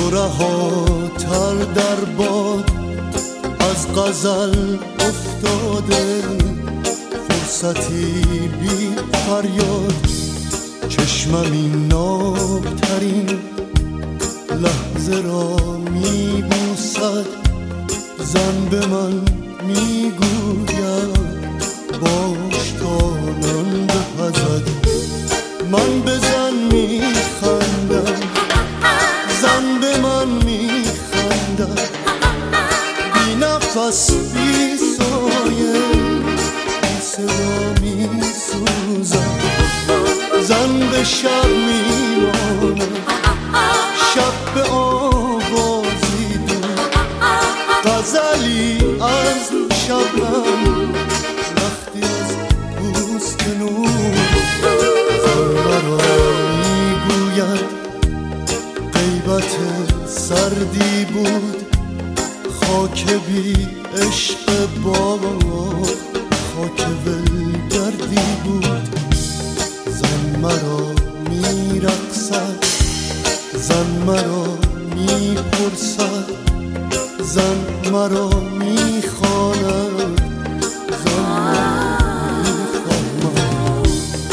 تو رهاتر در باد از غزل افتاده، فرصتی بی فریاد چشمم این نابترین لحظه را میبوسد. زن به من میگوید باش تا نان بپزد. من به زن میخندم، زن به من میخندد. بی نفس بی سایه بی صدا میسوزد. زن به شب میماند، شب به آوازی دود، غزلی از شبنم وقتی از پوست نور. زن مرا میگوید غیبت سردی بود، خاک بی عشق باد، خاک ولگردی بود. زن مرا میرقصد، زن مرا میپرسد، زن مرا میخواند، زن مرا میفهمد.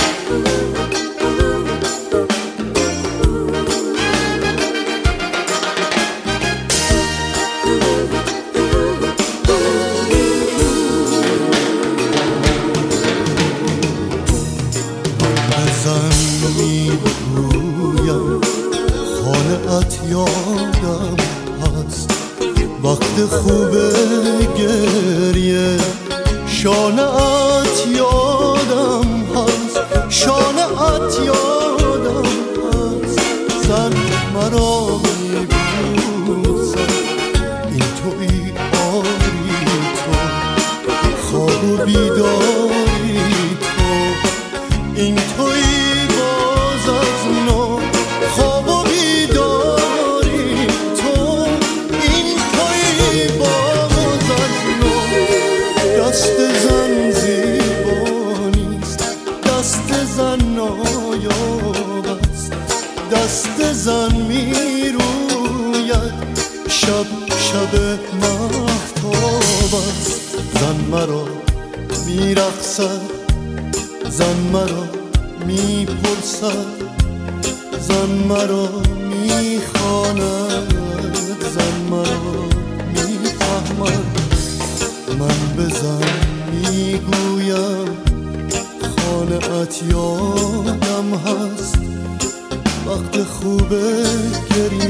زن میگویم خانه‌ات یادم هست، وقت خوبه گریه شانه‌ات یادم هست، شانه‌ات یادم هست. زن مرا میبوسد، این تویی آری تو، خواب و بیداری تو، این تویی باز از نو، خواب و بیداری تو، این تویی باز از نو. دست زن زیبانیست، دست زن نایاب است، دست زن میروید، شب شب مهتاب است. زن مرا میرقصد، زن مرا میپرسد، زن مرا میخواند، زن مرا میفهمد. من به زن میگویم خانه‌ات یادم هست، وقت خوبه گریه